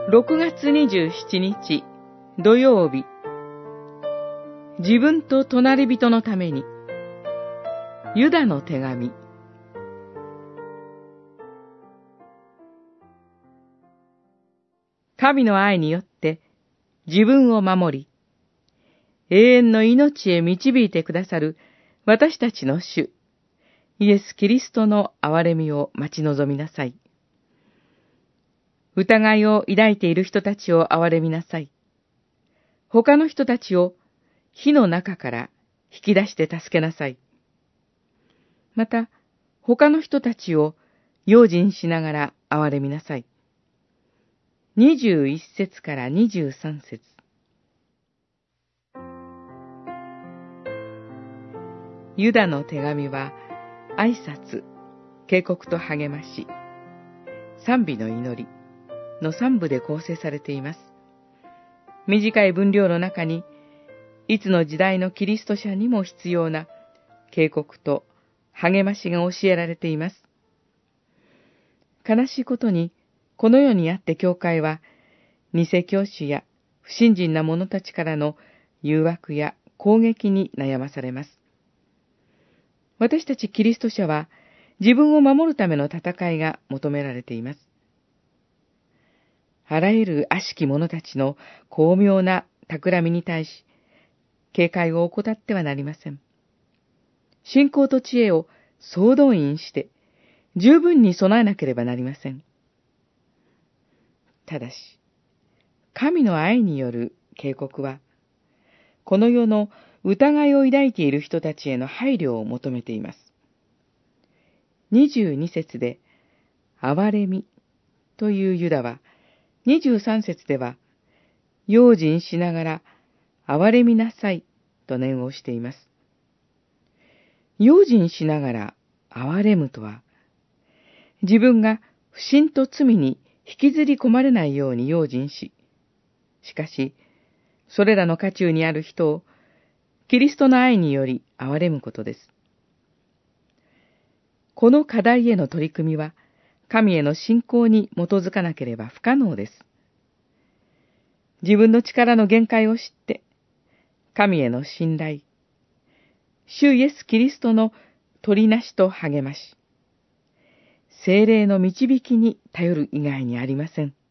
6月27日土曜日、自分と隣人のために、ユダの手紙。神の愛によって自分を守り、永遠の命へ導いてくださる私たちの主、イエス・キリストの憐れみを待ち望みなさい。疑いを抱いている人たちを憐れみなさい。他の人たちを火の中から引き出して助けなさい。また、他の人たちを用心しながら憐れみなさい。21節から23節。ユダの手紙は、挨拶、警告と励まし、賛美の祈りの3部で構成されています。短い分量の中に、いつの時代のキリスト者にも必要な警告と励ましが教えられています。悲しいことに、この世にあって教会は、偽教師や不信心な者たちからの誘惑や攻撃に悩まされます。私たちキリスト者は、自分を守るための戦いが求められています。あらゆる悪しき者たちの巧妙な企みに対し、警戒を怠ってはなりません。信仰と知恵を総動員して、十分に備えなければなりません。ただし、神の愛による警告は、この世の疑いを抱いている人たちへの配慮を求めています。22節で、憐れみというユダは、23節では、用心しながら憐れみなさいと念をしています。用心しながら憐れむとは、自分が不信と罪に引きずり込まれないように用心し、しかし、それらの渦中にある人を、キリストの愛により憐れむことです。この課題への取り組みは、神への信仰に基づかなければ不可能です。自分の力の限界を知って、神への信頼、主イエス・キリストの取りなしと励まし、聖霊の導きに頼る以外にありません。